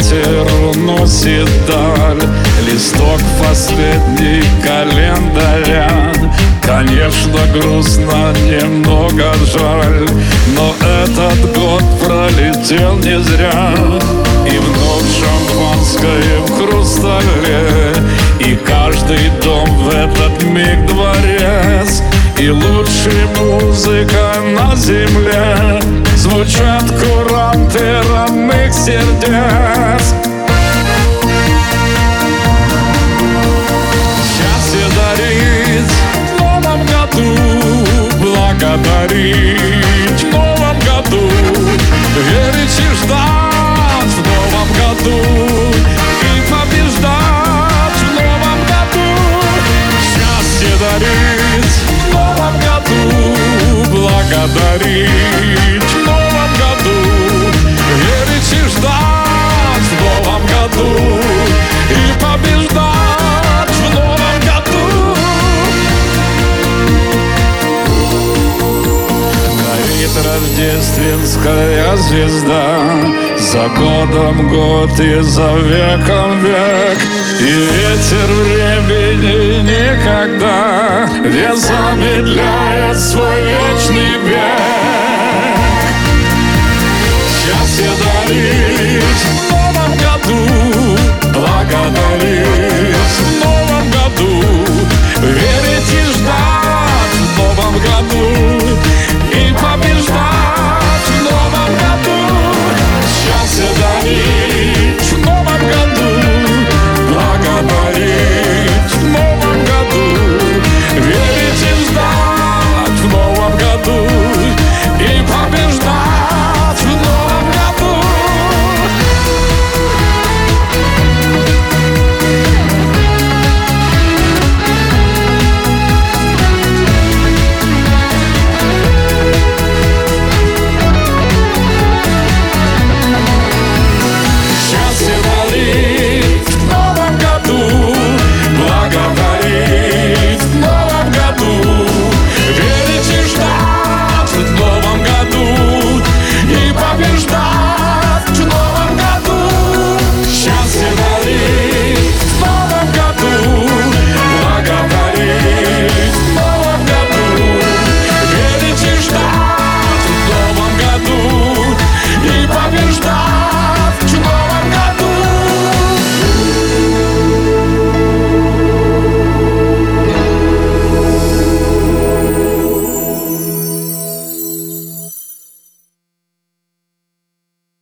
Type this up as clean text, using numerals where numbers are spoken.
ветер уносит даль листок последний календаря. Конечно, грустно, немного жаль, но этот год пролетел не зря. И вновь шампанское в хрустале, и каждый дом в этот миг дворец, и лучшая музыка на земле. Звучат куранты родных сердец. Счастье дарить в новом году, благодарить в новом году, верить и ждать в новом году, и побеждать в новом году. Счастье дарить в новом году, благодарить в новом году, верить и ждать в новом году, и побеждать в новом году. Горит рождественская звезда, за годом год и за веком век, и ветер времени никогда не замедляет свой вечный бег.